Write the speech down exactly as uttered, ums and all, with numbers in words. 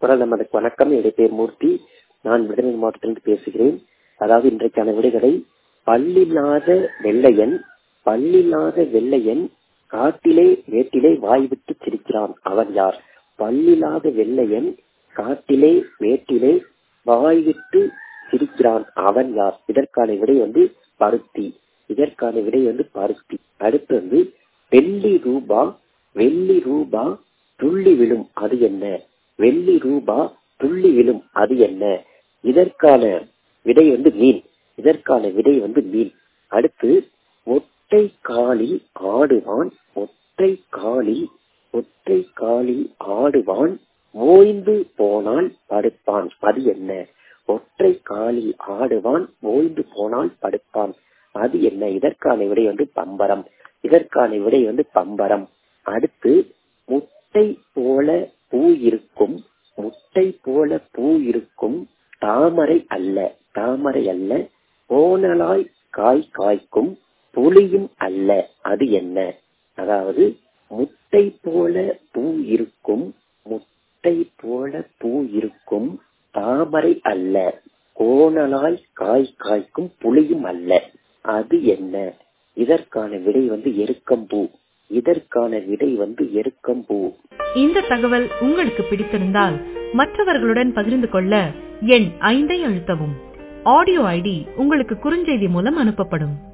குரல் நமதுக்கு வணக்கம். என்னுடைய பேர் மூர்த்தி. நான் விருதுநகர் மாவட்டத்திலிருந்து பேசுகிறேன். அதாவது இன்றைக்கான விடைகளை, பல்லில்லாத வெள்ளையன் பல்லில்லாத வெள்ளையன் காட்டிலே வேட்டிலே வாய்விட்டு சிரிக்கிறான், அவன் யார்? பல்லில்லாத வெள்ளையன் காட்டிலே வேட்டிலே வாய்விட்டு சிரிக்கிறான், அவன் யார்? இதற்கான விடை வந்து பருத்தி. இதற்கான விடை வந்து பருத்தி. அடுத்து வந்து வெள்ளி ரூபா வெள்ளி ரூபா துள்ளி விழும், அது என்ன? வெள்ளி ரூபா துள்ளி விழும், அது என்ன? இதற்கான விடை வந்து மீன். இதற்கான விடை வந்து மீன். அடுத்து ஒற்றை காலில் ஆடுவான் ஒற்றை காலில் ஒற்றை காலில் ஆடுவான் ஓய்ந்து போனால் படுப்பான், அது என்ன? ஒற்றை காலில் ஆடுவான் ஓய்ந்து போனால் படுப்பான், அது என்ன? இதற்கான விடை வந்து பம்பரம். இதற்கான விடை வந்து பம்பரம். அடுத்து முட்டை போல பூ இருக்கும் முட்டை போல பூ இருக்கும் தாமரை அல்ல தாமரை அல்ல கோணலாய் காய் காய்க்கும் புளியும் அல்ல, அது என்ன? அதாவது முட்டை போல பூ இருக்கும் முட்டை போல பூ இருக்கும் தாமரை அல்ல கோணலாய் காய் காய்க்கும் புளியும் அல்ல, அது என்ன? இதற்கான விடை வந்து எருக்கம்பூ. இதற்கான விடை வந்து எருக்கம்பூ. இந்த தகவல் உங்களுக்கு பிடித்திருந்தால் மற்றவர்களுடன் பகிர்ந்து கொள்ள எண் ஐந்தை அழுத்தவும். ஆடியோ ஐடி உங்களுக்கு குறுஞ்செய்தி மூலம் அனுப்பப்படும்.